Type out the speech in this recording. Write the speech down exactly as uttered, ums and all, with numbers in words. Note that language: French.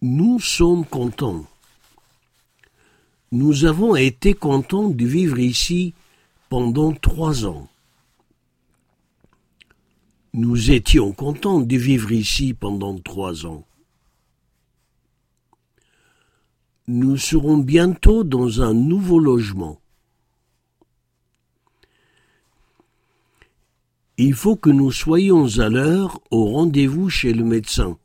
Nous sommes contents. Nous avons été contents de vivre ici pendant trois ans. Nous étions contents de vivre ici pendant trois ans. Nous serons bientôt dans un nouveau logement. Il faut que nous soyons à l'heure au rendez-vous chez le médecin.